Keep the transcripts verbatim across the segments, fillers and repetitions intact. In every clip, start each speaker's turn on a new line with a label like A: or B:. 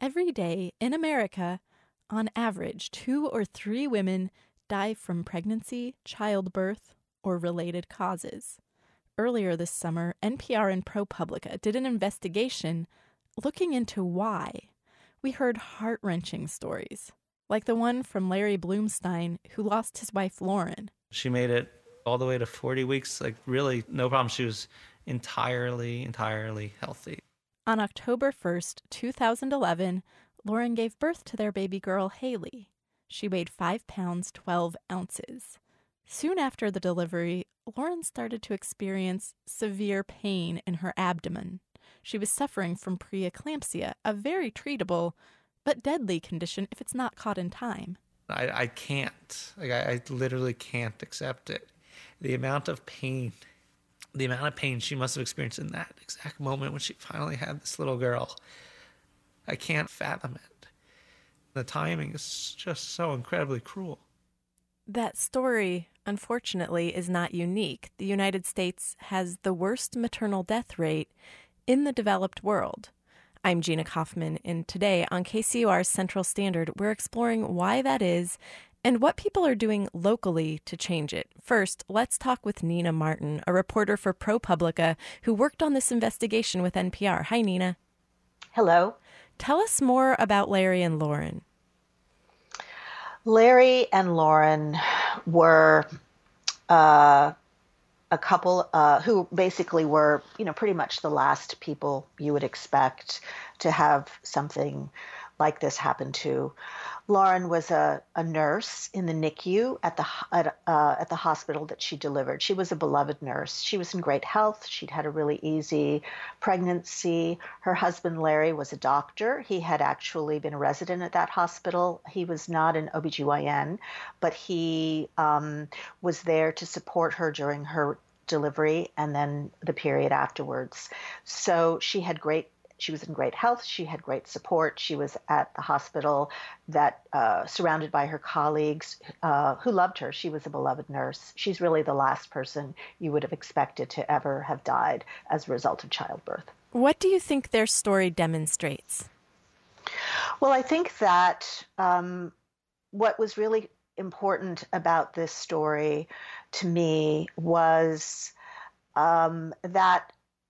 A: Every day in America, on average, two or three women die from pregnancy, childbirth, or related causes. Earlier this summer, N P R and ProPublica did an investigation looking into why. We heard heart-wrenching stories, like the one from Larry Bloomstein, who lost his wife, Lauren.
B: She made it all the way to forty weeks, like really no problem. She was entirely, entirely healthy.
A: On October first, two thousand eleven, Lauren gave birth to their baby girl, Haley. She weighed five pounds, twelve ounces. Soon after the delivery, Lauren started to experience severe pain in her abdomen. She was suffering from preeclampsia, a very treatable but deadly condition if it's not caught in time.
B: I, I can't. Like, I, I literally can't accept it. The amount of pain, the amount of pain she must have experienced in that exact moment when she finally had this little girl, I can't fathom it. The timing is just so incredibly cruel.
A: That story, unfortunately, is not unique. The United States has the worst maternal death rate in the developed world. I'm Gina Kaufman, and today on K C U R's Central Standard, we're exploring why that is and what people are doing locally to change it. First, let's talk with Nina Martin, a reporter for ProPublica who worked on this investigation with N P R. Hi, Nina.
C: Hello.
A: Tell us more about Larry and Lauren.
C: Larry and Lauren were uh, a couple uh, who basically were, you know, pretty much the last people you would expect to have something like this happen to. Lauren was a, a nurse in the N I C U at the at, uh, at the hospital that she delivered. She was a beloved nurse. She was in great health. She'd had a really easy pregnancy. Her husband, Larry, was a doctor. He had actually been a resident at that hospital. He was not an O B G Y N, but he um, was there to support her during her delivery and then the period afterwards. So she had great She was in great health. She had great support. She was at the hospital that uh, surrounded by her colleagues uh, who loved her. She was a beloved nurse. She's really the last person you would have expected to ever have died as a result of childbirth.
A: What do you think their story demonstrates?
C: Well, I think that um, what was really important about this story to me was um, that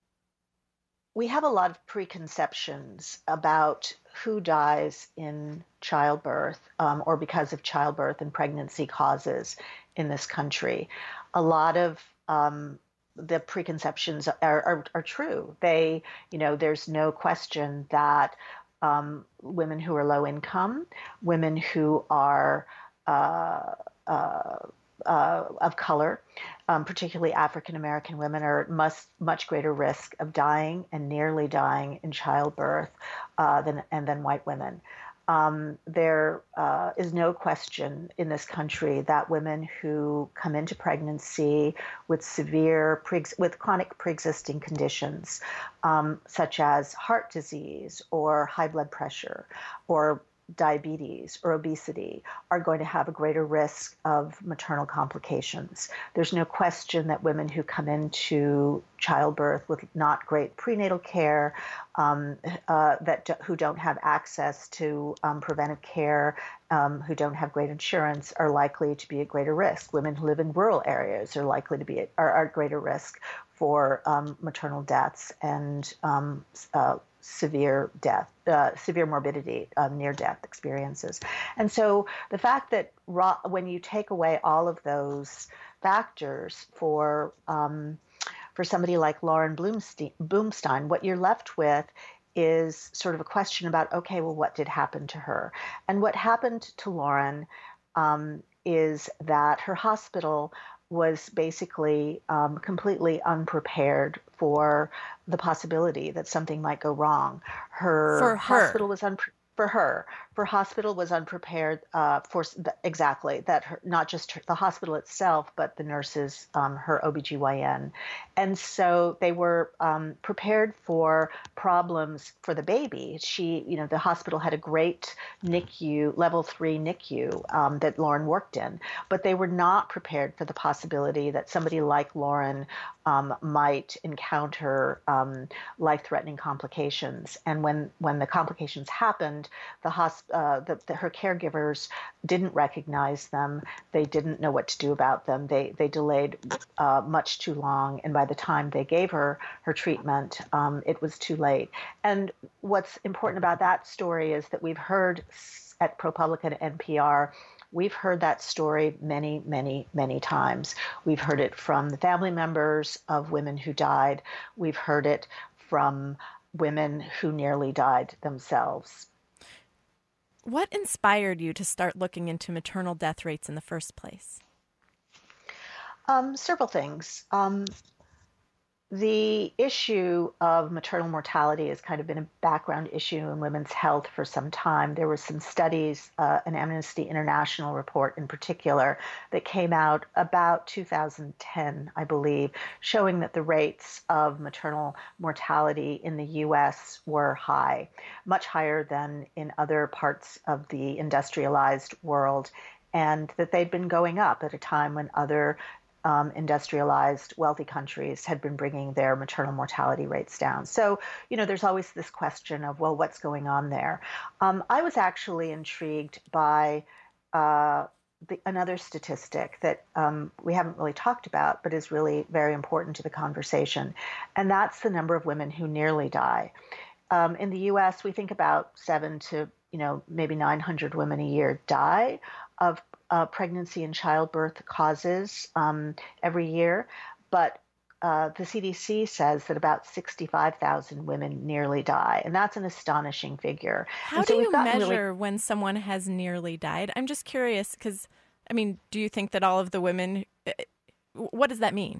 C: we have a lot of preconceptions about who dies in childbirth um, or because of childbirth and pregnancy causes in this country. A lot of um, the preconceptions are, are, are true. They, you know, there's no question that um, women who are low income, women who are uh, uh, uh, of color, Um, particularly African-American women, are at much, much greater risk of dying and nearly dying in childbirth uh, than and than white women. Um, there uh, is no question in this country that women who come into pregnancy with severe, pre- with chronic pre-existing conditions, um, such as heart disease or high blood pressure or diabetes or obesity, are going to have a greater risk of maternal complications. There's no question that women who come into childbirth with not great prenatal care, um, uh, that who don't have access to um, preventive care, um, who don't have great insurance, are likely to be at greater risk. Women who live in rural areas are likely to be at, are, are at greater risk for um, maternal deaths and um, uh, severe death, uh, severe morbidity, uh, near-death experiences. And so the fact that raw, when you take away all of those factors for um, for somebody like Lauren Bloomstein, Bloomstein, what you're left with is sort of a question about, okay, well, what did happen to her? And what happened to Lauren um, is that her hospital was basically um, completely unprepared for the possibility that something might go wrong. Her,
A: For her.
C: hospital was unprepared. For her, her hospital was unprepared uh, for exactly that. Her, not just her, the hospital itself, but the nurses, um, her O B G Y N, and so they were um, prepared for problems for the baby. She, you know, the hospital had a great N I C U, level three N I C U um, that Lauren worked in, but they were not prepared for the possibility that somebody like Lauren um, might encounter um, life-threatening complications. And when, when the complications happened, the, hosp- uh, the, the her caregivers didn't recognize them. They didn't know what to do about them. They they delayed uh, much too long, and by the time they gave her her treatment, um, it was too late. And what's important about that story is that we've heard at ProPublica and N P R, we've heard that story many, many, many times. We've heard it from the family members of women who died. We've heard it from women who nearly died themselves.
A: What inspired you to start looking into maternal death rates in the first place?
C: Um, several things. Um, The issue of maternal mortality has kind of been a background issue in women's health for some time. There were some studies, uh, an Amnesty International report in particular, that came out about two thousand ten, I believe, showing that the rates of maternal mortality in the U S were high, much higher than in other parts of the industrialized world, and that they'd been going up at a time when other Um, industrialized, wealthy countries had been bringing their maternal mortality rates down. So, you know, there's always this question of, well, what's going on there? Um, I was actually intrigued by uh, the, another statistic that um, we haven't really talked about, but is really very important to the conversation, and that's the number of women who nearly die. Um, in the U S, we think about seven to, you know, maybe nine hundred women a year die of uh, pregnancy and childbirth causes um, every year. But uh, the C D C says that about sixty-five thousand women nearly die. And that's an astonishing figure.
A: How
C: and so
A: do you measure
C: really...
A: when someone has nearly died? I'm just curious because, I mean, do you think that all of the women, what does that mean?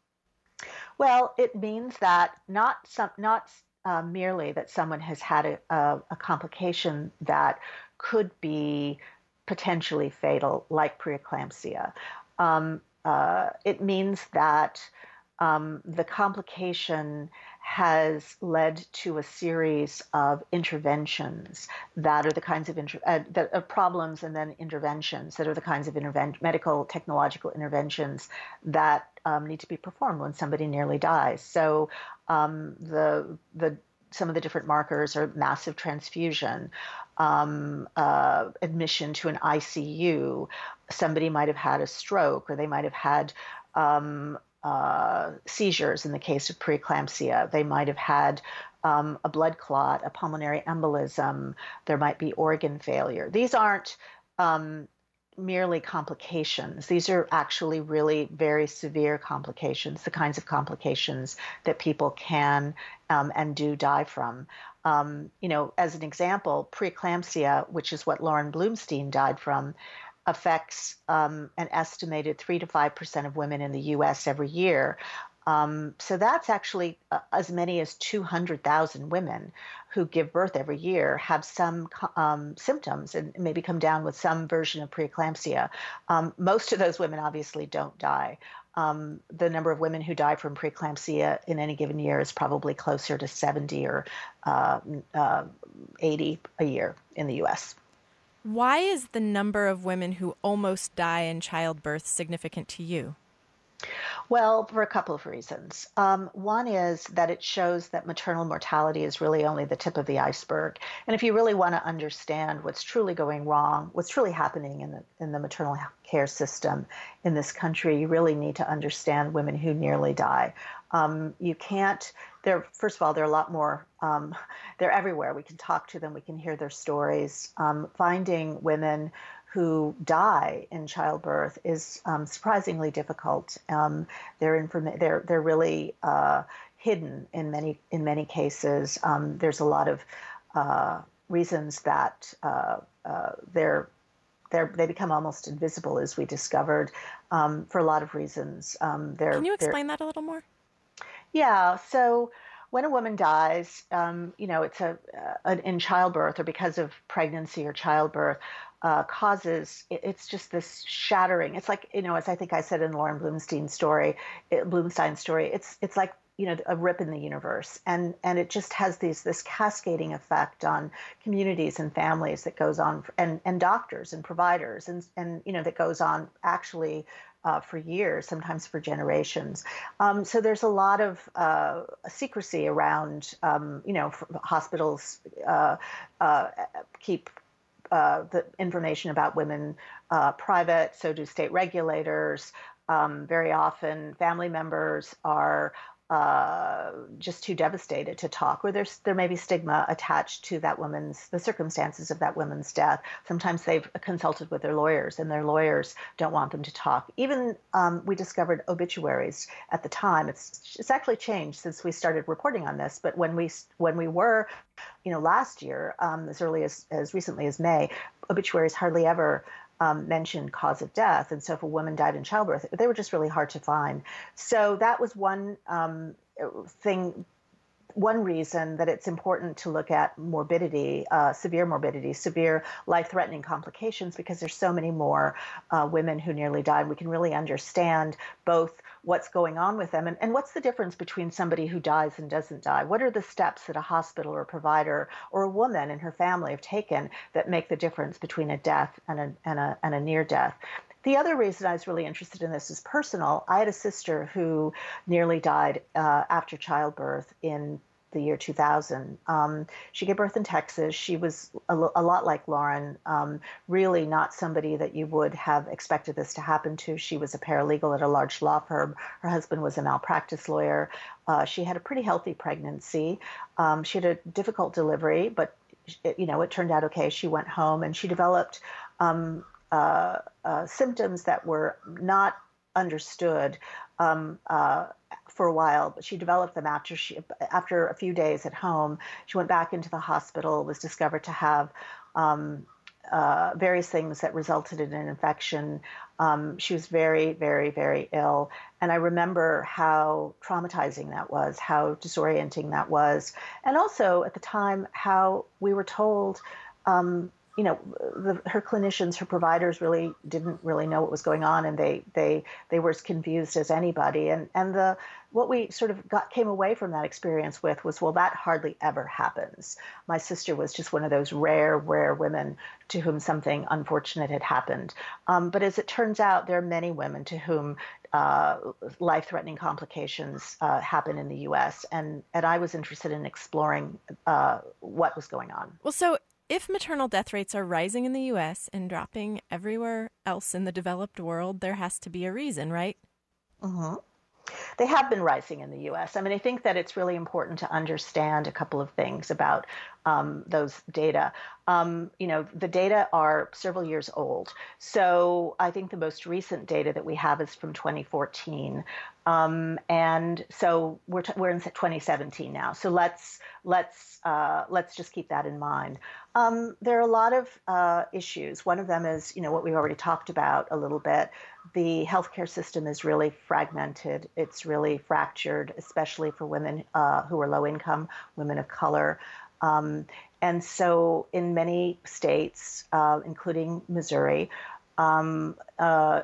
C: Well, it means that not some, not uh, merely that someone has had a, a, a complication that could be potentially fatal, like preeclampsia. Um, uh, it means that um, the complication has led to a series of interventions that are the kinds of inter- uh, that, uh, problems and then interventions that are the kinds of interven- medical technological interventions that um, need to be performed when somebody nearly dies. So um, the the some of the different markers are massive transfusion, um, uh, admission to an I C U. Somebody might have had a stroke, or they might have had um, uh, seizures in the case of preeclampsia. They might have had um, a blood clot, a pulmonary embolism. There might be organ failure. These aren't um, merely complications. These are actually really very severe complications, the kinds of complications that people can um, and do die from. Um, you know, as an example, preeclampsia, which is what Lauren Bloomstein died from, affects um, an estimated three to five percent of women in the U S every year. Um, so that's actually uh, as many as two hundred thousand women who give birth every year have some um, symptoms and maybe come down with some version of preeclampsia. Um, most of those women obviously don't die. Um, the number of women who die from preeclampsia in any given year is probably closer to seventy or uh, uh, eighty a year in the U S.
A: Why is the number of women who almost die in childbirth significant to you?
C: Well, for a couple of reasons. Um, one is that it shows that maternal mortality is really only the tip of the iceberg. And if you really want to understand what's truly going wrong, what's truly happening in the in the maternal care system in this country, you really need to understand women who nearly die. Um, you can't, they're, first of all, they're a lot more, um, they're everywhere. We can talk to them, we can hear their stories. Um, finding women who die in childbirth is um, surprisingly difficult. Um, they're, informa- they're, they're really uh, hidden in many, in many cases. Um, there's a lot of uh, reasons that uh, uh, they're They're, they become almost invisible, as we discovered, um, for a lot of reasons. Um, they're,
A: Can you explain that a little more?
C: Yeah. So when a woman dies, um, you know, it's a, a in childbirth or because of pregnancy or childbirth, uh, causes it, it's just this shattering. It's like, you know, as I think I said in Lauren Bloomstein's story, it, Bloomstein's story. It's it's like, you know, a rip in the universe, and and it just has these this cascading effect on communities and families that goes on, and and doctors and providers, and and you know that goes on actually uh, for years, sometimes for generations. Um, so there's a lot of uh, secrecy around, um, you know, hospitals uh, uh, keep uh, the information about women uh, private, so do state regulators. Um, very often family members are uh, just too devastated to talk, or there's there may be stigma attached to that woman's the circumstances of that woman's death. Sometimes they've consulted with their lawyers, and their lawyers don't want them to talk. Even um, we discovered obituaries at the time. It's it's actually changed since we started reporting on this. But when we when we were, you know, last year, um, as early as as recently as May, obituaries hardly ever Um, mentioned cause of death. And so if a woman died in childbirth, they were just really hard to find. So that was one um, thing, one reason that it's important to look at morbidity, uh, severe morbidity, severe life-threatening complications, because there's so many more uh, women who nearly died. We can really understand both what's going on with them and, and what's the difference between somebody who dies and doesn't die. What are the steps that a hospital or a provider or a woman and her family have taken that make the difference between a death and a, and a, and a near death? The other reason I was really interested in this is personal. I had a sister who nearly died uh, after childbirth in the year two thousand. Um, she gave birth in Texas. She was a, a lot like Lauren, um, really not somebody that you would have expected this to happen to. She was a paralegal at a large law firm. Her husband was a malpractice lawyer. Uh, she had a pretty healthy pregnancy. Um, she had a difficult delivery, but it, you know, it turned out okay. She went home and she developed um, uh, uh, symptoms that were not understood um, uh, for a while, but she developed them after she, after a few days at home. She went back into the hospital, was discovered to have um, uh, various things that resulted in an infection. Um, she was very, very, very ill. And I remember how traumatizing that was, how disorienting that was. And also at the time, how we were told, um, you know, the, her clinicians, her providers really didn't really know what was going on, and they they they were as confused as anybody. And and the what we sort of got came away from that experience with was, well, that hardly ever happens. My sister was just one of those rare, rare women to whom something unfortunate had happened. Um, but as it turns out, there are many women to whom uh, life-threatening complications uh, happen in the U S, and and I was interested in exploring uh, what was going on.
A: Well, so. If maternal death rates are rising in the U S and dropping everywhere else in the developed world, there has to be a reason, right?
C: Mm-hmm. They have been rising in the U S. I mean, I think that it's really important to understand a couple of things about um, those data. Um, you know, the data are several years old. So I think the most recent data that we have is from twenty fourteen. Um, and so we're, t- we're in twenty seventeen now. So let's let's uh, let's just keep that in mind. Um, there are a lot of uh, issues. One of them is, you know, what we already talked about a little bit. The healthcare system is really fragmented. It's really fractured, especially for women uh, who are low income, women of color. Um, and so in many states, uh, including Missouri, um, uh,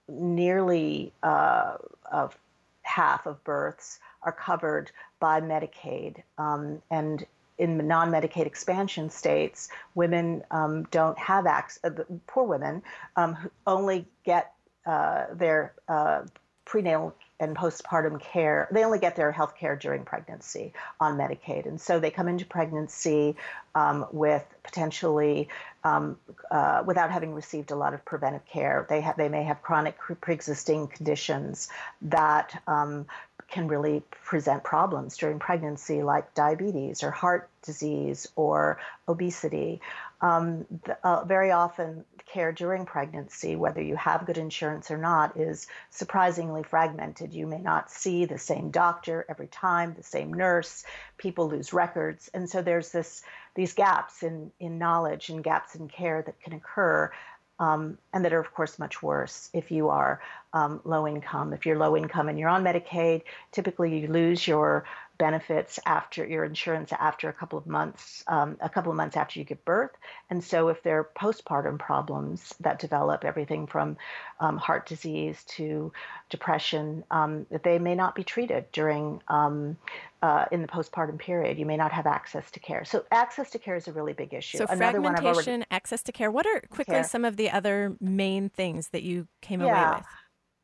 C: nearly uh, uh, half of births are covered by Medicaid. Um, and in non-Medicaid expansion states, women um, don't have access, uh, poor women um, who only get uh, their uh, prenatal and postpartum care, they only get their health care during pregnancy on Medicaid. And so they come into pregnancy um, with potentially, um, uh, without having received a lot of preventive care. They have, they may have chronic pre-existing conditions that um, can really present problems during pregnancy, like diabetes or heart disease or obesity. Um, the, uh, very often, care during pregnancy, whether you have good insurance or not, is surprisingly fragmented. You may not see the same doctor every time, the same nurse. People lose records, and so there's this these gaps in in knowledge and gaps in care that can occur. Um, and that are, of course, much worse if you are um, low income. If you're low income and you're on Medicaid, typically you lose your benefits after your insurance after a couple of months, um, a couple of months after you give birth. And so if there are postpartum problems that develop, everything from um, heart disease to depression, um, they may not be treated during um, uh, in the postpartum period. You may not have access to care. So access to care is a really big issue.
A: So
C: Another
A: fragmentation,
C: one I've already,
A: access to care. What are quickly
C: care.
A: some of the other main things that you came
C: yeah.
A: away with?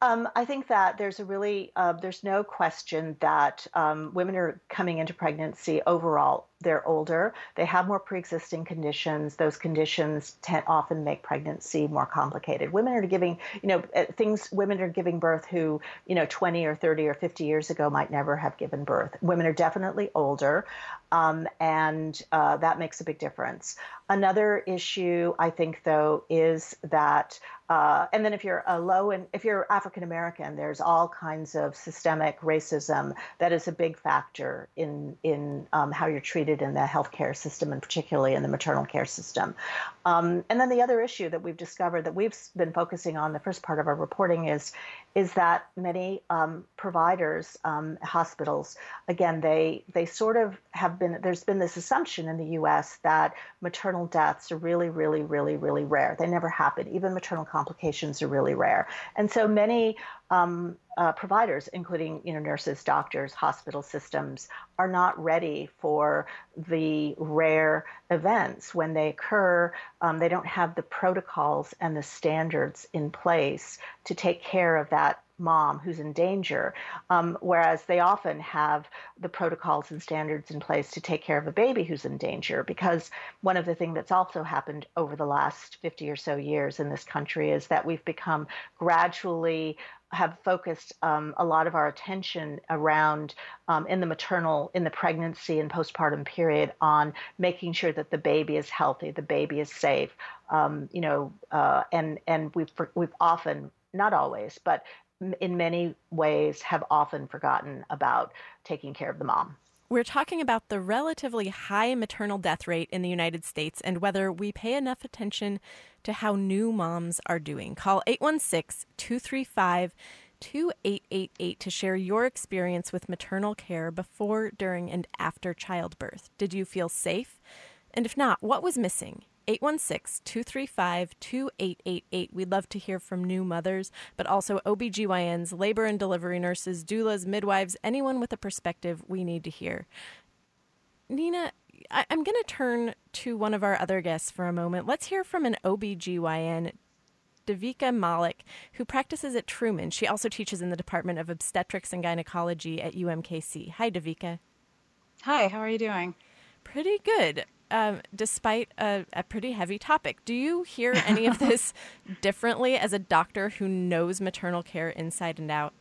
C: Um, I think that there's a really, uh, there's no question that um, women are coming into pregnancy overall. They're older, they have more pre-existing conditions. Those conditions tend, often make pregnancy more complicated. Women are giving, you know, things, women are giving birth who, you know, twenty or thirty or fifty years ago might never have given birth. Women are definitely older, um, and uh, that makes a big difference. Another issue, I think, though, is that Uh, and then if you're a low and if you're African American, there's all kinds of systemic racism that is a big factor in in um, how you're treated in the healthcare system, and particularly in the maternal care system. Um, and then the other issue that we've discovered that we've been focusing on the first part of our reporting is is that many um, providers, um, hospitals, again, they they sort of have been, there's been this assumption in the U S that maternal deaths are really, really, really, really rare. They never happen. Even maternal complications are really rare. And so many um, uh, providers, including, you know, nurses, doctors, hospital systems, are not ready for the rare events when they occur. Um, they don't have the protocols and the standards in place to take care of that mom who's in danger, um, whereas they often have the protocols and standards in place to take care of a baby who's in danger. Because one of the things that's also happened over the last fifty or so years in this country is that we've become gradually have focused um, a lot of our attention around um, in the maternal, in the pregnancy and postpartum period on making sure that the baby is healthy, the baby is safe, um, you know, uh, and and we've we've often, not always, but in many ways have often forgotten about taking care of the mom.
A: We're talking about the relatively high maternal death rate in the United States and whether we pay enough attention to how new moms are doing. Call eight one six, two three five, two eight eight eight to share your experience with maternal care before, during, and after childbirth. Did you feel safe? And if not, what was missing? eight one six, two three five, two eight eight eight. We'd love to hear from new mothers, but also O B G Y Ns, labor and delivery nurses, doulas, midwives, anyone with a perspective we need to hear. Nina, I- I'm going to turn to one of our other guests for a moment. Let's hear from an O B G Y N, Devika Malik, who practices at Truman. She also teaches in the Department of Obstetrics and Gynecology at U M K C. Hi, Devika.
D: Hi, how are you doing?
A: Pretty good. Um, despite a, a pretty heavy topic. Do you hear any of this differently as a doctor who knows maternal care inside and out?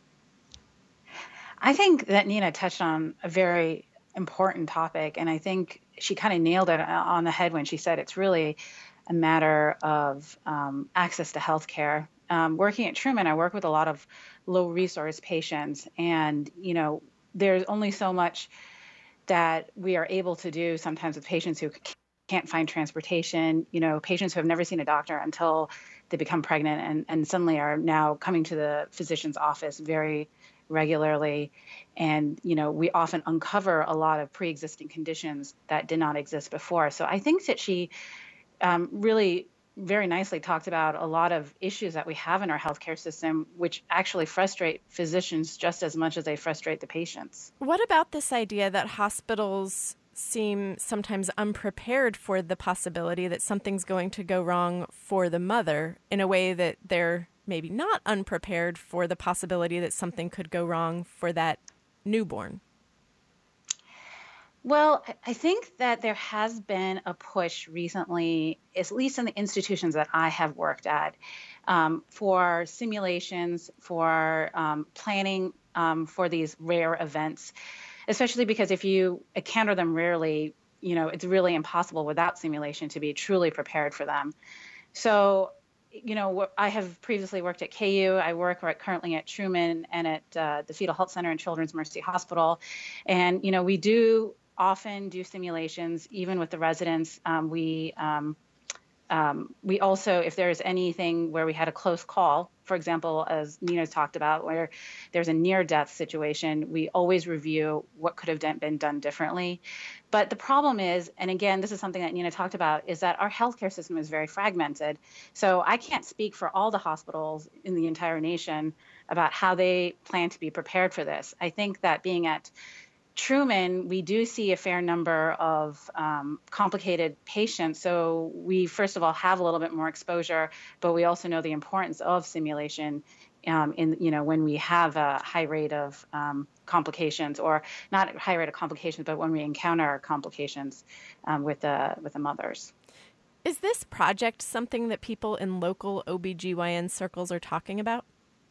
D: I think that Nina touched on a very important topic, and I think she kind of nailed it on the head when she said it's really a matter of um, access to healthcare. Um, working at Truman, I work with a lot of low-resource patients, and, you know, there's only so much that we are able to do sometimes with patients who can't find transportation, you know, patients who have never seen a doctor until they become pregnant and, and suddenly are now coming to the physician's office very regularly. And, you know, we often uncover a lot of pre-existing conditions that did not exist before. So I think that she um, really very nicely talked about a lot of issues that we have in our healthcare system, which actually frustrate physicians just as much as they frustrate the patients.
A: What about this idea that hospitals seem sometimes unprepared for the possibility that something's going to go wrong for the mother in a way that they're maybe not unprepared for the possibility that something could go wrong for that newborn?
D: Well, I think that there has been a push recently, at least in the institutions that I have worked at, um, for simulations, for um, planning um, for these rare events, especially because if you encounter them rarely, you know, it's really impossible without simulation to be truly prepared for them. So, you know, I have previously worked at K U. I work right currently at Truman and at uh, the Fetal Health Center and Children's Mercy Hospital. And, you know, we do often do simulations, even with the residents. Um, we um, um, we also, if there's anything where we had a close call, for example, as Nina talked about, where there's a near-death situation, we always review what could have done, been done differently. But the problem is, and again, this is something that Nina talked about, is that our healthcare system is very fragmented. So I can't speak for all the hospitals in the entire nation about how they plan to be prepared for this. I think that being at Truman, we do see a fair number of um, complicated patients. So we, first of all, have a little bit more exposure, but we also know the importance of simulation um, in, you know, when we have a high rate of um, complications, or not high rate of complications, but when we encounter complications um, with the with the mothers.
A: Is this project something that people in local O B G Y N circles are talking about?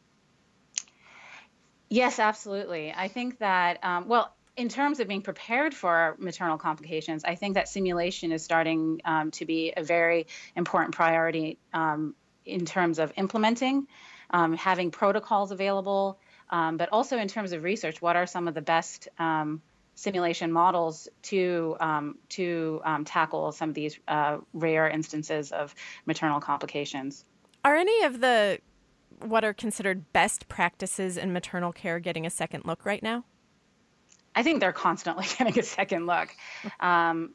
D: Yes, absolutely. I think that, um, well, in terms of being prepared for maternal complications, I think that simulation is starting um, to be a very important priority um, in terms of implementing, um, having protocols available, um, but also in terms of research. What are some of the best um, simulation models to um, to um, tackle some of these uh, rare instances of maternal complications?
A: Are any of the what are considered best practices in maternal care getting a second look right now?
D: I think they're constantly getting a second look. Um,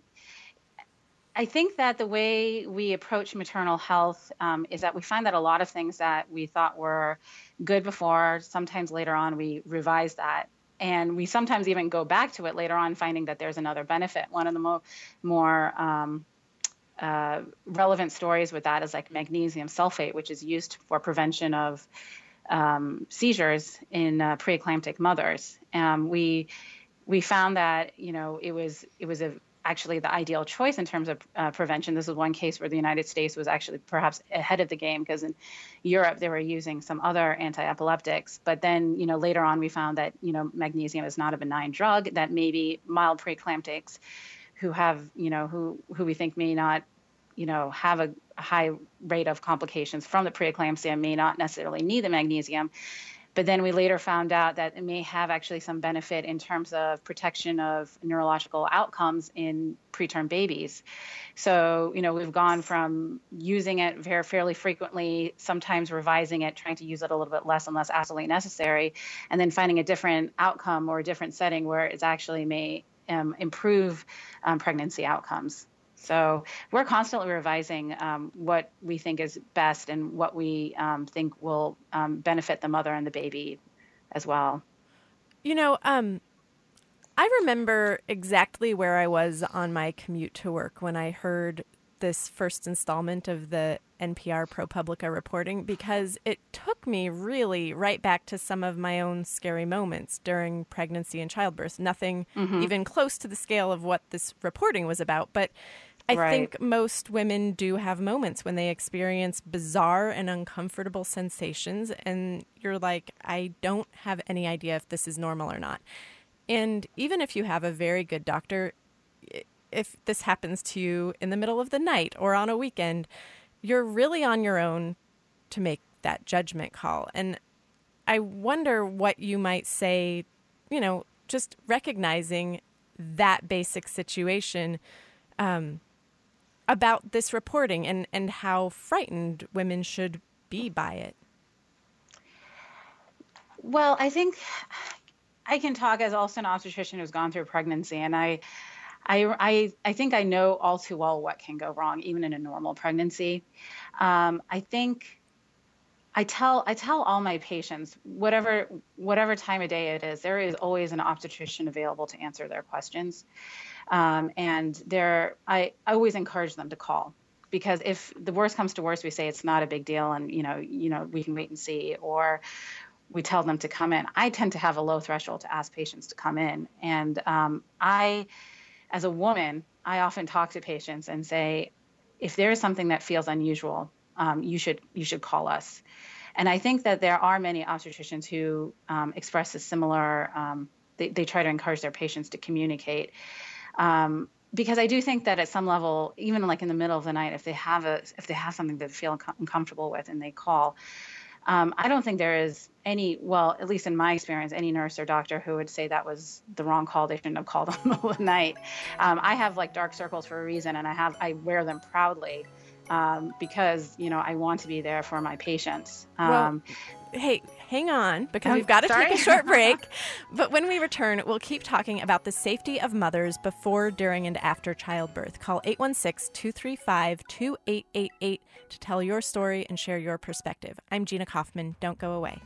D: I think that the way we approach maternal health um, is that we find that a lot of things that we thought were good before, sometimes later on we revise that. And we sometimes even go back to it later on, finding that there's another benefit. One of the mo- more um, uh, relevant stories with that is like magnesium sulfate, which is used for prevention of um, seizures in uh, preeclamptic mothers. Um, we we found that, you know, it was it was a actually the ideal choice in terms of uh, prevention. This is one case where the United States was actually perhaps ahead of the game, because in Europe they were using some other anti-epileptics. But then, you know, later on we found that, you know, magnesium is not a benign drug, that maybe mild preeclamptics who have, you know, who, who we think may not, you know, have a high rate of complications from the preeclampsia may not necessarily need the magnesium. But then we later found out that it may have actually some benefit in terms of protection of neurological outcomes in preterm babies. So, you know, we've gone from using it very fairly frequently, sometimes revising it, trying to use it a little bit less and less absolutely necessary, and then finding a different outcome or a different setting where it's actually may um, improve um, pregnancy outcomes. So we're constantly revising um, what we think is best and what we um, think will um, benefit the mother and the baby as well.
A: You know, um, I remember exactly where I was on my commute to work when I heard this first installment of the N P R ProPublica reporting, because it took me really right back to some of my own scary moments during pregnancy and childbirth. Nothing mm-hmm. even close to the scale of what this reporting was about, but I right. think most women do have moments when they experience bizarre and uncomfortable sensations, and you're like, I don't have any idea if this is normal or not. And even if you have a very good doctor, if this happens to you in the middle of the night or on a weekend, you're really on your own to make that judgment call. And I wonder what you might say, you know, just recognizing that basic situation um, about this reporting and, and how frightened women should be by it.
D: Well, I think I can talk as also an obstetrician who's gone through pregnancy, and I, I, I, I think I know all too well what can go wrong, even in a normal pregnancy. Um, I think I tell I tell all my patients, whatever whatever time of day it is, there is always an obstetrician available to answer their questions. Um, and there, I, I always encourage them to call, because if the worst comes to worst, we say it's not a big deal, and you know, you know, we can wait and see, or we tell them to come in. I tend to have a low threshold to ask patients to come in, and um, I, as a woman, I often talk to patients and say, if there is something that feels unusual, um, you should you should call us. And I think that there are many obstetricians who um, express a similar. Um, they, they try to encourage their patients to communicate. Um, because I do think that at some level, even like in the middle of the night, if they have a, if they have something they feel uncomfortable with and they call, um, I don't think there is any, well, at least in my experience, any nurse or doctor who would say that was the wrong call. They shouldn't have called in the middle of the night. Um, I have like dark circles for a reason, and I have, I wear them proudly um, because, you know, I want to be there for my patients. Um,
A: well, hey, hang on, because
D: I'm
A: we've got to
D: sorry.
A: take a short break. But when we return, we'll keep talking about the safety of mothers before, during, and after childbirth. Call eight one six, two three five, two eight eight eight to tell your story and share your perspective. I'm Gina Kaufman. Don't go away.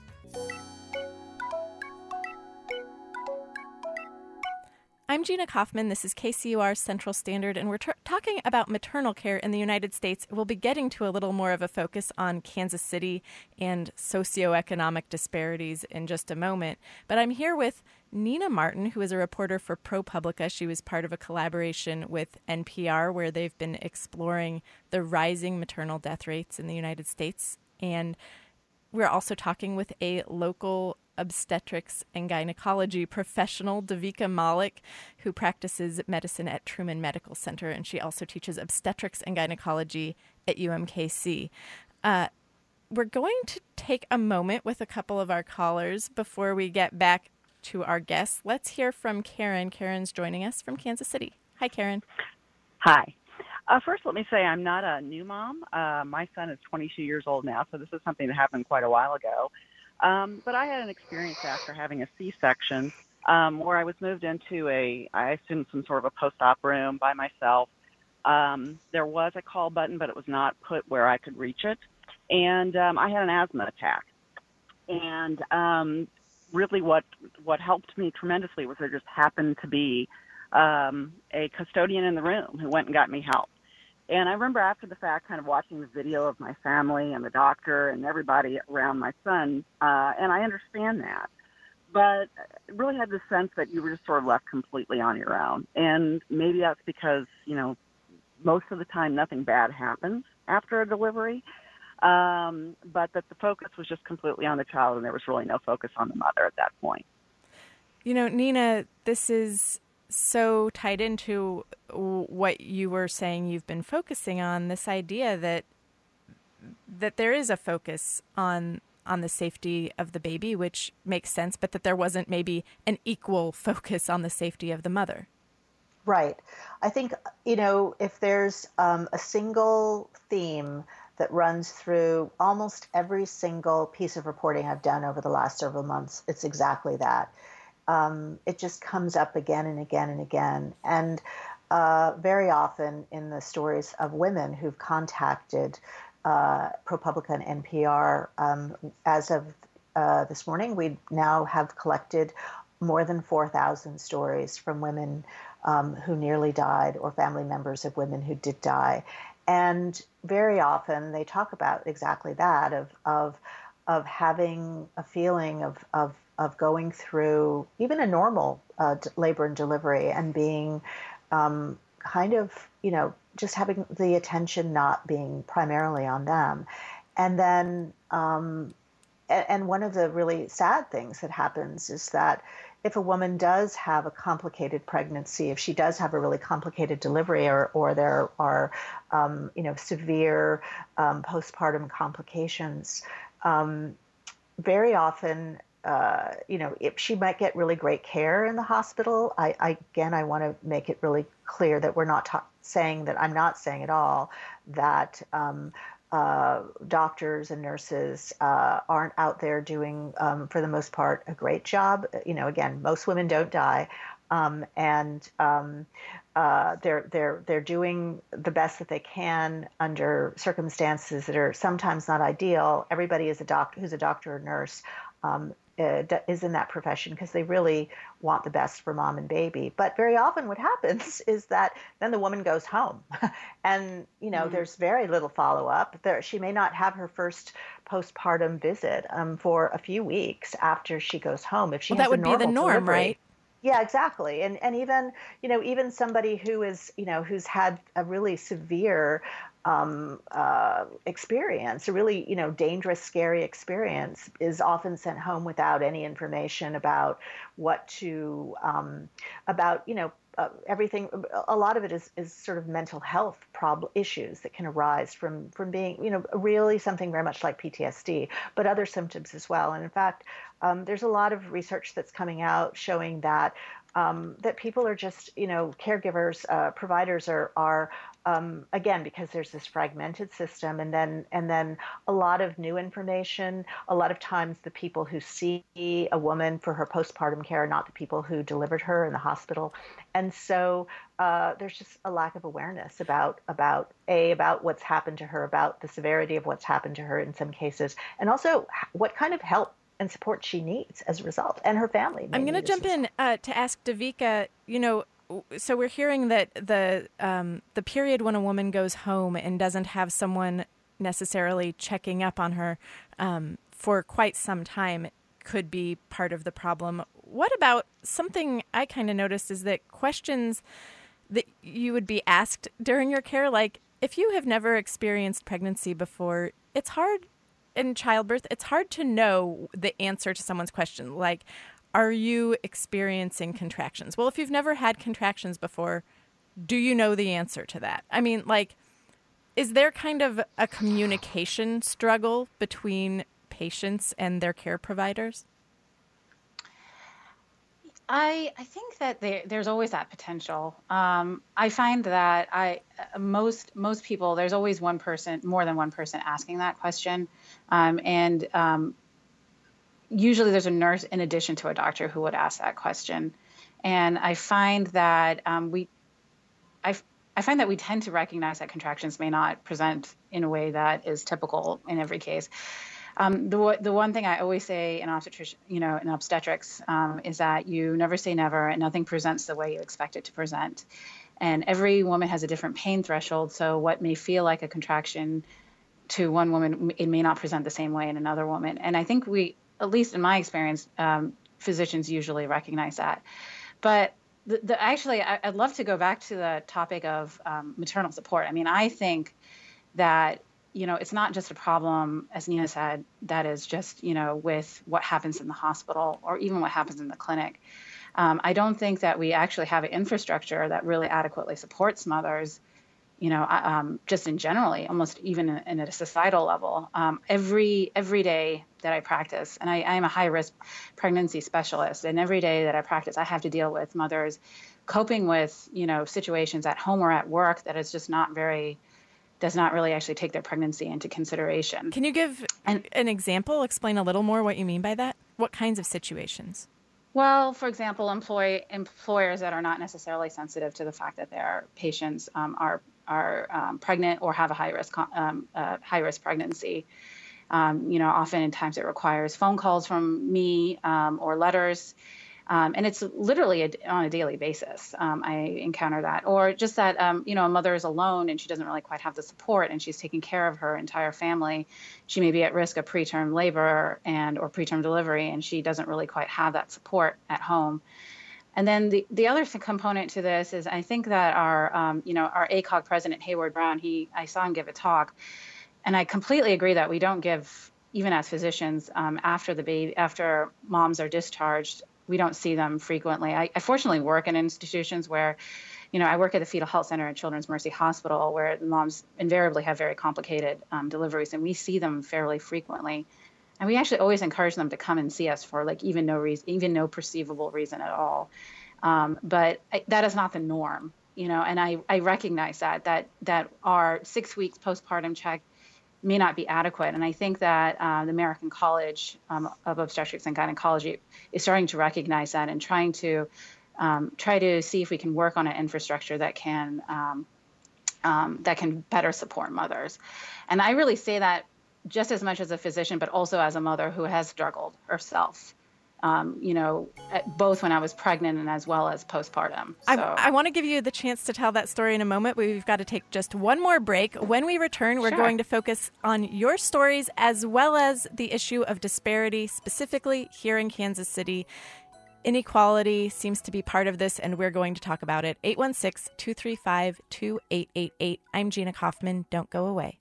A: I'm Gina Kaufman. This is K C U R Central Standard, and we're t- talking about maternal care in the United States. We'll be getting to a little more of a focus on Kansas City and socioeconomic disparities in just a moment. But I'm here with Nina Martin, who is a reporter for ProPublica. She was part of a collaboration with N P R where they've been exploring the rising maternal death rates in the United States. And we're also talking with a local obstetrics and gynecology professional, Devika Malik, who practices medicine at Truman Medical Center, and she also teaches obstetrics and gynecology at U M K C. Uh, we're going to take a moment with a couple of our callers before we get back to our guests. Let's hear from Karen. Karen's joining us from Kansas City. Hi, Karen.
E: Hi. Uh, first, let me say I'm not a new mom. Uh, my son is twenty-two years old now, so this is something that happened quite a while ago. Um, but I had an experience after having a C-section um, where I was moved into a, I assumed some sort of a post-op room by myself. Um, there was a call button, but it was not put where I could reach it. And um, I had an asthma attack. And um, really what what helped me tremendously was there just happened to be um, a custodian in the room who went and got me help. And I remember after the fact kind of watching the video of my family and the doctor and everybody around my son, uh, and I understand that. But I really had the sense that you were just sort of left completely on your own. And maybe that's because, you know, most of the time nothing bad happens after a delivery, um, but that the focus was just completely on the child and there was really no focus on the mother at that point.
A: You know, Nina, this is so tied into what you were saying you've been focusing on, this idea that that there is a focus on on the safety of the baby, which makes sense, but that there wasn't maybe an equal focus on the safety of the mother.
C: Right. I think, you know, if there's um, a single theme that runs through almost every single piece of reporting I've done over the last several months, it's exactly that. Um, it just comes up again and again and again. And uh, very often in the stories of women who've contacted uh, ProPublica and N P R, um, as of uh, this morning, we now have collected more than four thousand stories from women um, who nearly died or family members of women who did die. And very often they talk about exactly that, of of of having a feeling of of of going through even a normal uh, labor and delivery and being um, kind of, you know, just having the attention not being primarily on them. And then, um, and, and one of the really sad things that happens is that if a woman does have a complicated pregnancy, if she does have a really complicated delivery, or, or there are, um, you know, severe um, postpartum complications, um, very often, Uh, you know, if she might get really great care in the hospital. I, I again, I want to make it really clear that we're not ta- saying that I'm not saying at all that um, uh, doctors and nurses uh, aren't out there doing, um, for the most part, a great job. You know, again, most women don't die, um, and um, uh, they're they're they're doing the best that they can under circumstances that are sometimes not ideal. Everybody is a doctor who's a doctor or nurse. Um, Uh, is in that profession because they really want the best for mom and baby. But very often what happens is that then the woman goes home and, you know, mm-hmm. there's very little follow-up. There, she may not have her first postpartum visit um, for a few weeks after she goes home. If she
A: well,
C: has
A: that would
C: a
A: be the norm,
C: delivery.
A: Right?
C: Yeah, exactly. And and even, you know, even somebody who is, you know, who's had a really severe um, uh, experience, a really, you know, dangerous, scary experience, is often sent home without any information about what to, um, about, you know, uh, everything. A lot of it is, is sort of mental health problem issues that can arise from, from being, you know, really something very much like P T S D, but other symptoms as well. And in fact, um, there's a lot of research that's coming out showing that um, that people are just, you know, caregivers, uh, providers are, are um, again, because there's this fragmented system, and then and then a lot of new information. A lot of times the people who see a woman for her postpartum care are not the people who delivered her in the hospital. And so uh, there's just a lack of awareness about, about A, about what's happened to her, about the severity of what's happened to her in some cases, and also what kind of help and support she needs as a result, and her family.
A: I'm going to jump in uh, to ask Devika, you know, so we're hearing that the um, the period when a woman goes home and doesn't have someone necessarily checking up on her um, for quite some time could be part of the problem. What about something I kind of noticed is that questions that you would be asked during your care, like if you have never experienced pregnancy before, it's hard in childbirth, it's hard to know the answer to someone's question. Like, are you experiencing contractions? Well, if you've never had contractions before, do you know the answer to that? I mean, like, is there kind of a communication struggle between patients and their care providers?
D: I I think that there, there's always that potential. Um, I find that I most most people, there's always one person, more than one person asking that question, um, and um, usually there's a nurse in addition to a doctor who would ask that question. And I find that um, we, I I find that we tend to recognize that contractions may not present in a way that is typical in every case. Um, the the one thing I always say in obstetric, you know, in obstetrics, um, is that you never say never, and nothing presents the way you expect it to present. And every woman has a different pain threshold, so what may feel like a contraction to one woman, it may not present the same way in another woman. And I think we, at least in my experience, um, physicians usually recognize that. But the, the actually, I, I'd love to go back to the topic of um, maternal support. I mean, I think that, you know, it's not just a problem, as Nina said, that is just, you know, with what happens in the hospital or even what happens in the clinic. Um, I don't think that we actually have an infrastructure that really adequately supports mothers, you know, um, just in generally, almost even in, in a societal level. Um, every every day that I practice, and I, I'm a high-risk pregnancy specialist, and every day that I practice, I have to deal with mothers coping with, you know, situations at home or at work that is just not very does not really actually take their pregnancy into consideration.
A: Can you give and, an example, explain a little more what you mean by that? What kinds of situations?
D: Well, for example, employ, employers that are not necessarily sensitive to the fact that their patients um, are are um, pregnant or have a high risk um, uh, high risk pregnancy. Um, you know, oftentimes it requires phone calls from me um, or letters. Um, and it's literally a, on a daily basis. Um, I encounter that. Or just that, um, you know, a mother is alone and she doesn't really quite have the support and she's taking care of her entire family. She may be at risk of preterm labor and or preterm delivery, and she doesn't really quite have that support at home. And then the, the other component to this is I think that our, um, you know, our A C O G president, Hayward Brown, he I saw him give a talk. And I completely agree that we don't give, even as physicians, um, after the baby, after moms are discharged, we don't see them frequently. I, I fortunately work in institutions where, you know, I work at the Fetal Health Center at Children's Mercy Hospital, where the moms invariably have very complicated um, deliveries, and we see them fairly frequently. And we actually always encourage them to come and see us for like even no reason, even no perceivable reason at all. Um, but I, that is not the norm, you know. And I, I recognize that that that our six weeks postpartum check may not be adequate. And I think that uh, the American College um, of Obstetrics and Gynecology is starting to recognize that and trying to um, try to see if we can work on an infrastructure that can um, um, that can better support mothers. And I really say that just as much as a physician, but also as a mother who has struggled herself. Um, you know, both when I was pregnant and as well as postpartum. So.
A: I, I want to give you the chance to tell that story in a moment, but we've got to take just one more break. When we return, we're
D: Sure.
A: going to focus on your stories as well as the issue of disparity, specifically here in Kansas City. Inequality seems to be part of this, and we're going to talk about it. eight one six, two three five, two eight eight eight. I'm Gina Kaufman. Don't go away.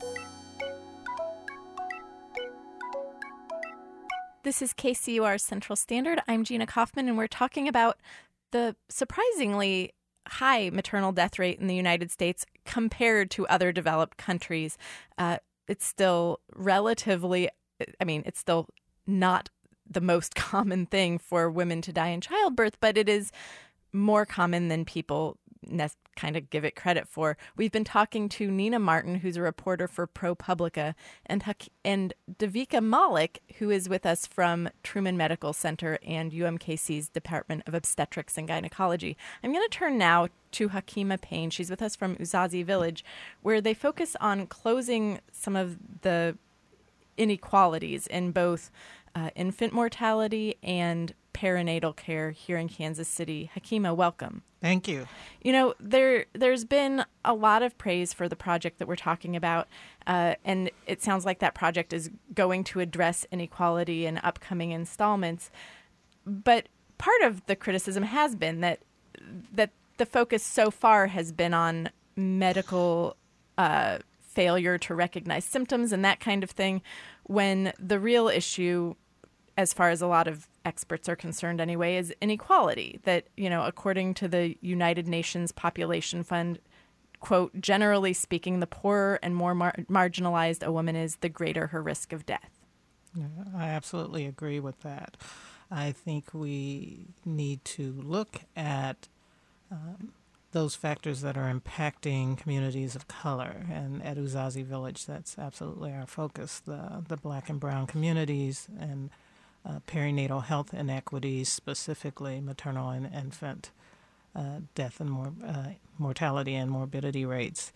A: This is K C U R Central Standard. I'm Gina Kaufman, and we're talking about the surprisingly high maternal death rate in the United States compared to other developed countries. Uh, it's still relatively, I mean, it's still not the most common thing for women to die in childbirth, but it is more common than people ne- kind of give it credit for. We've been talking to Nina Martin, who's a reporter for ProPublica, and Hak- and Devika Malik, who is with us from Truman Medical Center and U M K C's Department of Obstetrics and Gynecology. I'm going to turn now to Hakima Payne. She's with us from Uzazi Village, where they focus on closing some of the inequalities in both uh, infant mortality and perinatal care here in Kansas City. Hakima, welcome.
F: Thank you.
A: You know, there, there's been a lot of praise for the project that we're talking about, uh, and it sounds like that project is going to address inequality in upcoming installments. But part of the criticism has been that that the focus so far has been on medical uh, failure to recognize symptoms and that kind of thing, when the real issue, as far as a lot of experts are concerned anyway, is inequality. That, you know, according to the United Nations Population Fund, quote, generally speaking, the poorer and more mar- marginalized a woman is, the greater her risk of death.
F: Yeah, I absolutely agree with that. I think we need to look at um, those factors that are impacting communities of color. And at Uzazi Village, that's absolutely our focus, the, the black and brown communities and uh, perinatal health inequities, specifically maternal and infant uh, death and mor- uh, mortality and morbidity rates.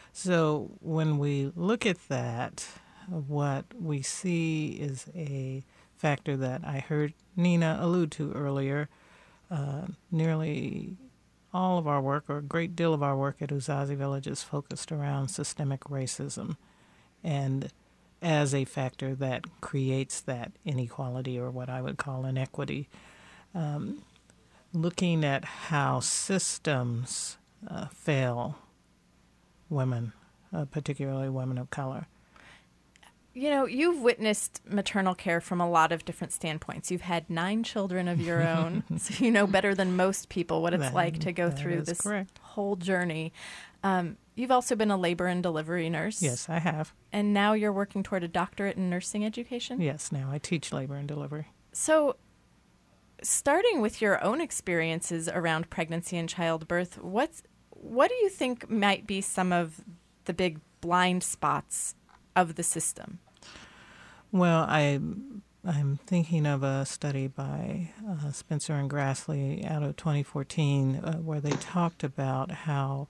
F: So when we look at that, what we see is a factor that I heard Nina allude to earlier. Uh, nearly all of our work, or a great deal of our work at Uzazi Village, is focused around systemic racism and as a factor that creates that inequality, or what I would call inequity. Um, looking at how systems uh, fail women, uh, particularly women of color.
A: You know, you've witnessed maternal care from a lot of different standpoints. You've had nine children of your own, so you know better than most people what it's
F: That-
A: like to go
F: that
A: through
F: is
A: this
F: correct.
A: whole journey. Um, you've also been a labor and delivery nurse.
F: Yes, I have.
A: And now you're working toward a doctorate in nursing education?
F: Yes, now I teach labor and delivery.
A: So, starting with your own experiences around pregnancy and childbirth, what's, what do you think might be some of the big blind spots of the system?
F: Well, I, I'm thinking of a study by uh, Spencer and Grassley out of twenty fourteen uh, where they talked about how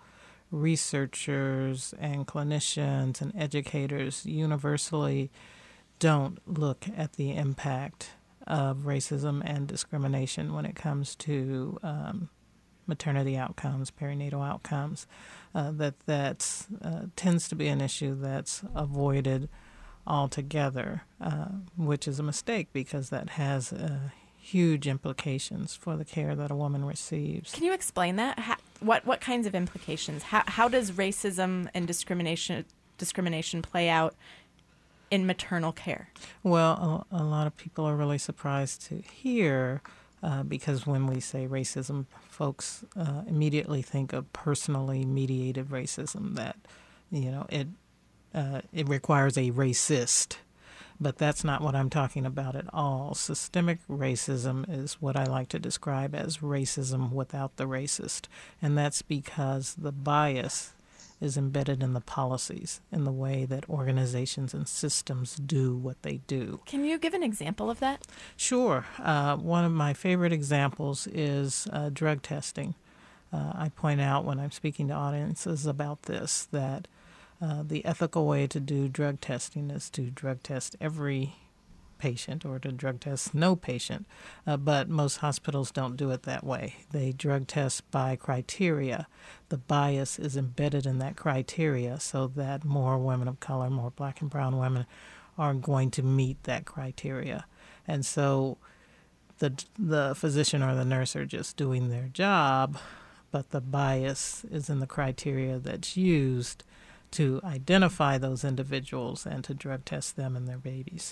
F: researchers and clinicians and educators universally don't look at the impact of racism and discrimination when it comes to um, maternity outcomes, perinatal outcomes, uh, that that uh, tends to be an issue that's avoided altogether, uh, which is a mistake because that has uh, huge implications for the care that a woman receives.
A: Can you explain that? How, what what kinds of implications? How how does racism and discrimination discrimination play out in maternal care?
F: Well, a, a lot of people are really surprised to hear uh, because when we say racism, folks uh, immediately think of personally mediated racism, that, you know, it uh, it requires a racist. But that's not what I'm talking about at all. Systemic racism is what I like to describe as racism without the racist. And that's because the bias is embedded in the policies, in the way that organizations and systems do what they do.
A: Can you give an example of that?
F: Sure. Uh, one of my favorite examples is uh, drug testing. Uh, I point out when I'm speaking to audiences about this that Uh, the ethical way to do drug testing is to drug test every patient or to drug test no patient, uh, but most hospitals don't do it that way. They drug test by criteria. The bias is embedded in that criteria so that more women of color, more black and brown women are going to meet that criteria. And so the the physician or the nurse are just doing their job, but the bias is in the criteria that's used to identify those individuals and to drug test them and their babies.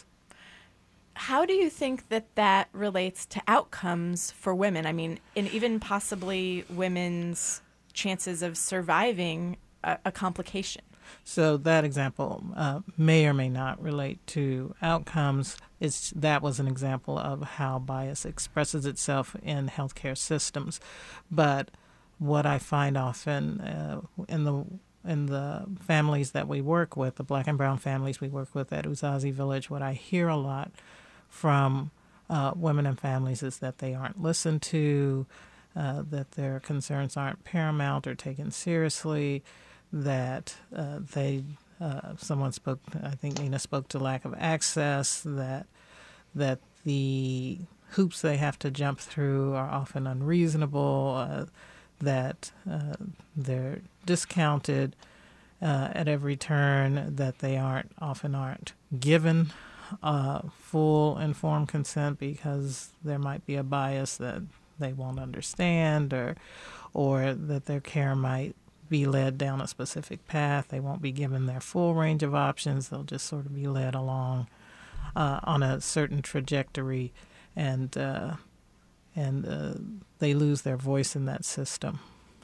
A: How do you think that that relates to outcomes for women? I mean, and even possibly women's chances of surviving a, a complication.
F: So that example uh, may or may not relate to outcomes. It's, that was an example of how bias expresses itself in healthcare systems. But what I find often uh, in the in the families that we work with, the black and brown families we work with at Uzazi Village, what I hear a lot from uh, women and families is that they aren't listened to, uh, that their concerns aren't paramount or taken seriously, that uh, they uh, someone spoke, I think Nina spoke to lack of access, that that the hoops they have to jump through are often unreasonable, uh, that uh, they're discounted uh, at every turn, that they aren't often aren't given uh, full informed consent because there might be a bias that they won't understand, or or that their care might be led down a specific path. They won't be given their full range of options. They'll just sort of be led along uh, on a certain trajectory, and uh, and uh, they lose their voice in that system.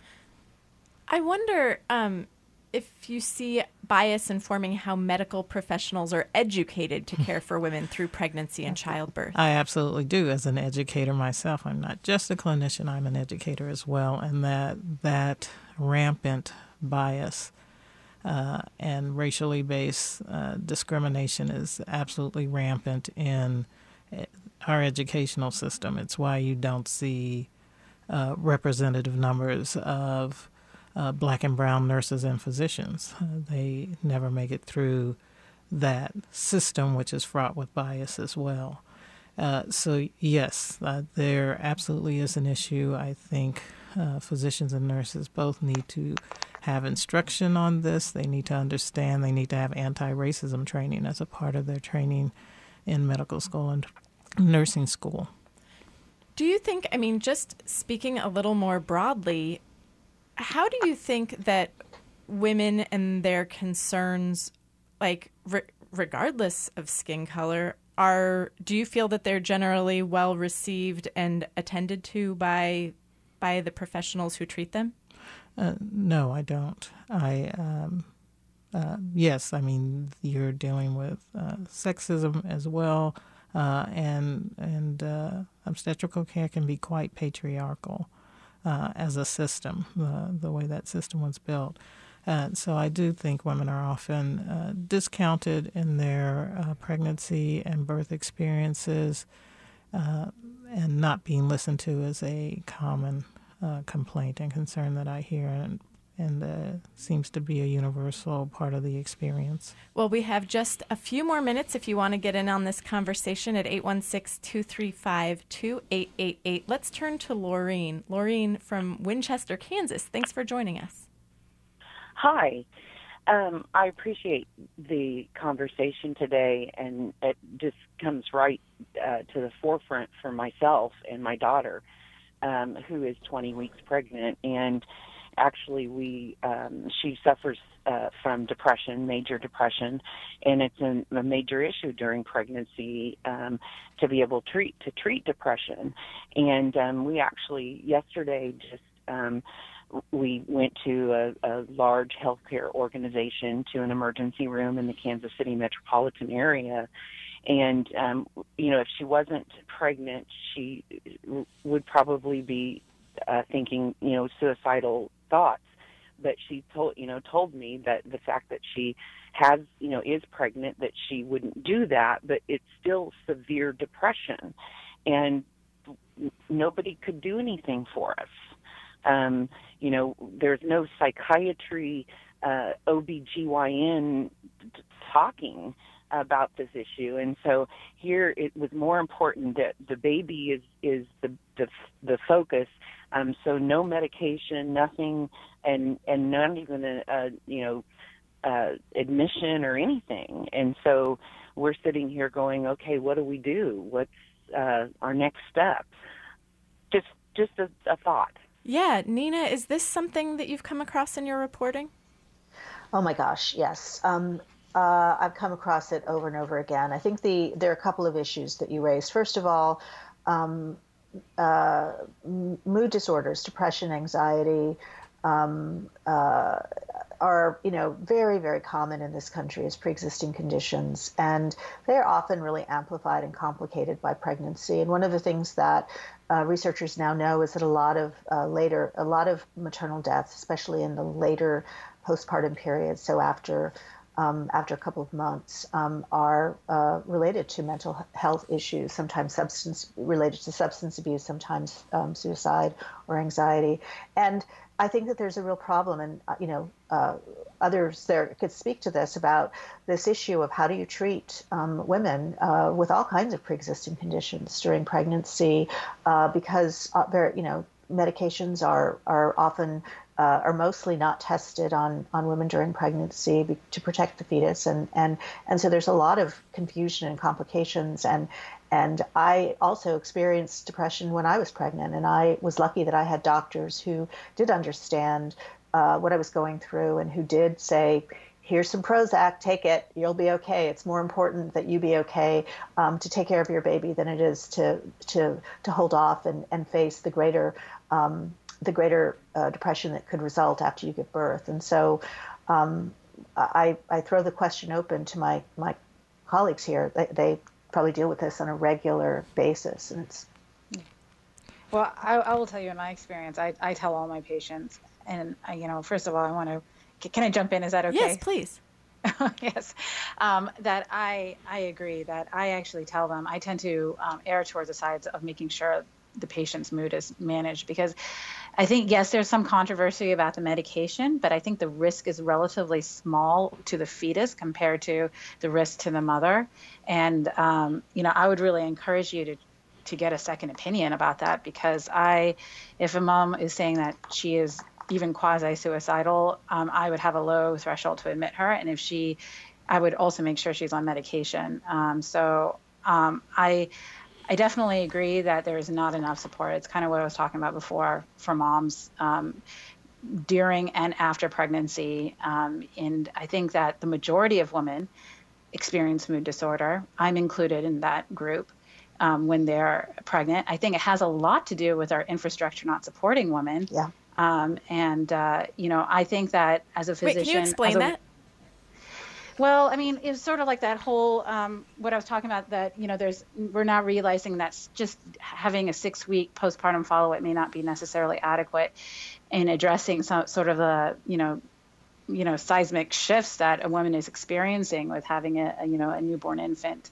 A: I wonder um, if you see bias informing how medical professionals are educated to care for women through pregnancy and childbirth.
F: I absolutely do. As an educator myself, I'm not just a clinician, I'm an educator as well, and that that rampant bias uh, and racially based uh, discrimination is absolutely rampant in our educational system. It's why you don't see uh, representative numbers of uh, black and brown nurses and physicians. Uh, they never make it through that system, which is fraught with bias as well. Uh, so yes, uh, there absolutely is an issue. I think uh, physicians and nurses both need to have instruction on this. They need to understand. They need to have anti-racism training as a part of their training in medical school and nursing school.
A: Do you think, I mean, just speaking a little more broadly, how do you think that women and their concerns, like re- regardless of skin color, are, do you feel that they're generally well received and attended to by by the professionals who treat them?
F: Uh, no, I don't. I um, uh, yes, I mean, you're dealing with uh, sexism as well, uh, and and uh, obstetrical care can be quite patriarchal uh, as a system, uh, the way that system was built. Uh, so I do think women are often uh, discounted in their uh, pregnancy and birth experiences, uh, and not being listened to is a common uh, complaint and concern that I hear, and, and uh, seems to be a universal part of the experience.
A: Well, we have just a few more minutes if you want to get in on this conversation at eight one six, two three five, two eight eight eight. Let's turn to Laureen. Laureen from Winchester, Kansas. Thanks for joining us.
G: Hi. Um, I appreciate the conversation today, and it just comes right uh, to the forefront for myself and my daughter, um, who is twenty weeks pregnant. And actually, we um, she suffers uh, from depression, major depression, and it's a, a major issue during pregnancy um, to be able to treat to treat depression. And um, we actually yesterday just um, we went to a, a large healthcare organization, to an emergency room in the Kansas City metropolitan area. And, um, you know, if she wasn't pregnant, she would probably be uh, thinking, you know, suicidal thoughts. But she told, you know, told me that the fact that she has, you know, is pregnant, that she wouldn't do that, but it's still severe depression. And nobody could do anything for us. Um, you know, there's no psychiatry, uh, O B G Y N talking about this issue. And so here it was more important that the baby is, is the, the, the focus. Um, so no medication, nothing, and, and not even a, a you know, uh, admission or anything. And so we're sitting here going, okay, what do we do? What's uh, our next step? Just, just a, a thought.
A: Yeah, Nina, is this something that you've come across in your reporting?
C: Oh my gosh, yes. Um, uh, I've come across it over and over again. I think the there are a couple of issues that you raised. First of all, um, uh, mood disorders, depression, anxiety, um, uh, are, you know, very, very common in this country as pre-existing conditions, and they're often really amplified and complicated by pregnancy. And one of the things that uh, researchers now know is that a lot of uh, later, a lot of maternal deaths, especially in the later postpartum period, so after um, after a couple of months, um, are uh, related to mental health issues, sometimes substance related to substance abuse, sometimes um, suicide or anxiety. And I think that there's a real problem, and uh, you know, uh, others there could speak to this about this issue of how do you treat um, women uh, with all kinds of pre-existing conditions during pregnancy, uh, because uh, very, you know, medications are are often uh, are mostly not tested on on women during pregnancy be, to protect the fetus, and and and so there's a lot of confusion and complications. And and I also experienced depression when I was pregnant, and I was lucky that I had doctors who did understand uh, what I was going through and who did say, here's some Prozac, take it, you'll be okay. It's more important that you be okay um, to take care of your baby than it is to to to hold off and, and face the greater um, the greater uh, depression that could result after you give birth. And so um, I, I throw the question open to my, my colleagues here. They, they probably deal with this on a regular basis. And it's
D: Well, I, I will tell you in my experience, I, I tell all my patients, and I, you know, first of all, I want to, can I jump in? Is that okay?
A: Yes, please.
D: Yes. Um, that I, I agree that I actually tell them, I tend to um, err towards the sides of making sure the patient's mood is managed, because I think, yes, there's some controversy about the medication, but I think the risk is relatively small to the fetus compared to the risk to the mother. And, um, you know, I would really encourage you to to get a second opinion about that, because I, if a mom is saying that she is even quasi-suicidal, um, I would have a low threshold to admit her. And if she, I would also make sure she's on medication. Um, so um, I, I definitely agree that there is not enough support. It's kind of what I was talking about before for moms um, during and after pregnancy. Um, and I think that the majority of women experience mood disorder. I'm included in that group. Um, when they're pregnant. I think it has a lot to do with our infrastructure not supporting women.
C: Yeah.
D: Um, and, uh, you know, I think that as a physician...
A: Wait, can you explain
D: a,
A: that?
D: Well, I mean, it's sort of like that whole, um, what I was talking about, that, you know, there's, we're now realizing that just having a six-week postpartum follow-up may not be necessarily adequate in addressing some sort of the, you know, you know, seismic shifts that a woman is experiencing with having a, a you know, a newborn infant.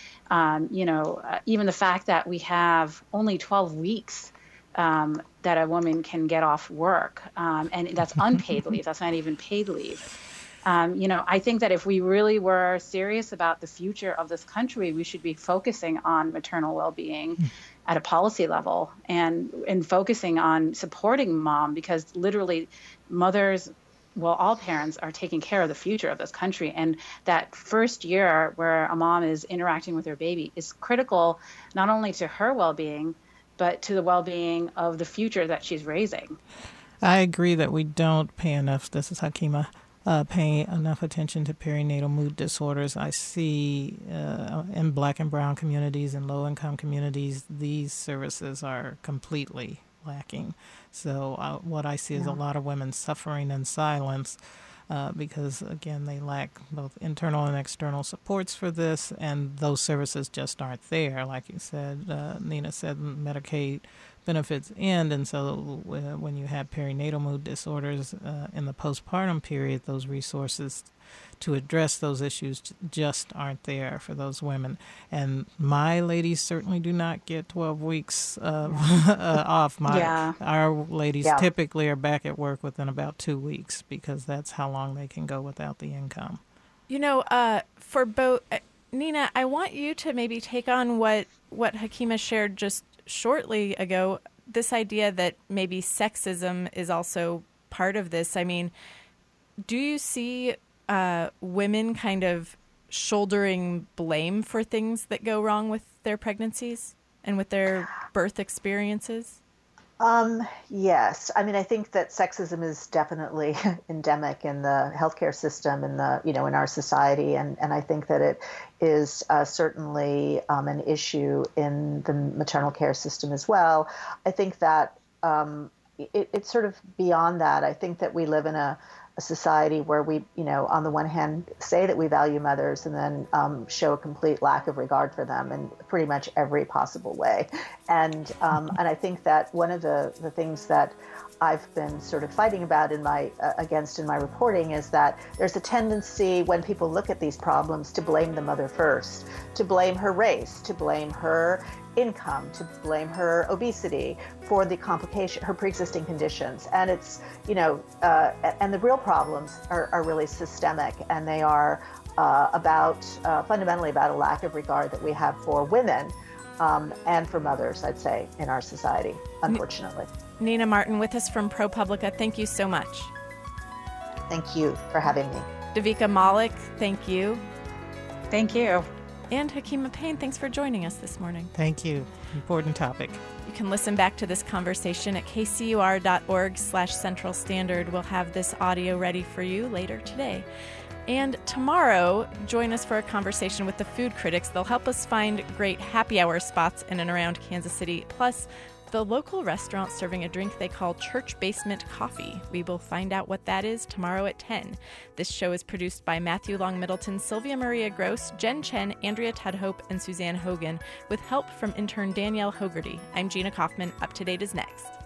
D: Um, you know, uh, even the fact that we have only twelve weeks um, that a woman can get off work, um, and that's unpaid leave. That's not even paid leave. Um, you know, I think that if we really were serious about the future of this country, we should be focusing on maternal well-being mm. at a policy level, and and focusing on supporting mom, because literally mothers, well, all parents are taking care of the future of this country. And that first year where a mom is interacting with her baby is critical, not only to her well-being, but to the well-being of the future that she's raising.
F: I agree that we don't pay enough, this is Hakima, uh, pay enough attention to perinatal mood disorders. I see uh, in Black and brown communities and low-income communities, these services are completely lacking. So uh, what I see is yeah. a lot of women suffering in silence uh, because, again, they lack both internal and external supports for this, and those services just aren't there. Like you said, uh, Nina said, Medicaid benefits end, and so uh, when you have perinatal mood disorders uh, in the postpartum period, those resources to address those issues just aren't there for those women. And my ladies certainly do not get twelve weeks uh, uh, off. My,
D: yeah.
F: Our ladies
C: yeah.
F: typically are back at work within about two weeks because that's how long they can go without the income.
A: You know, uh, for both, uh, Nina, I want you to maybe take on what, what Hakima shared just shortly ago, this idea that maybe sexism is also part of this. I mean, do you see uh, women kind of shouldering blame for things that go wrong with their pregnancies and with their birth experiences?
C: Um, yes. I mean, I think that sexism is definitely endemic in the healthcare system and the, you know, in our society. And, and I think that it is uh, certainly um, an issue in the maternal care system as well. I think that um, it, it's sort of beyond that. I think that we live in a, a society where we, you know, on the one hand, say that we value mothers and then um, show a complete lack of regard for them in pretty much every possible way. And um, and I think that one of the, the things that I've been sort of fighting about in my uh, against in my reporting is that there's a tendency when people look at these problems to blame the mother first, to blame her race, to blame her income, to blame her obesity for the complication, her pre-existing conditions. And it's, you know, uh, and the real problems are, are really systemic, and they are uh, about, uh, fundamentally about a lack of regard that we have for women um, and for mothers, I'd say, in our society, unfortunately.
A: Nina Martin with us from ProPublica. Thank you so much.
C: Thank you for having me.
A: Davika Malik, thank you.
D: Thank you.
A: And Hakima Payne, thanks for joining us this morning.
F: Thank you. Important topic.
A: You can listen back to this conversation at kcur.org slash Central Standard. We'll have this audio ready for you later today. And tomorrow, join us for a conversation with the food critics. They'll help us find great happy hour spots in and around Kansas City, plus the local restaurant serving a drink they call Church Basement Coffee. We will find out what that is tomorrow at ten. This show is produced by Matthew Long Middleton, Sylvia Maria Gross, Jen Chen, Andrea Tudhope, and Suzanne Hogan, with help from intern Danielle Hogarty. I'm Gina Kaufman. Up to Date is next.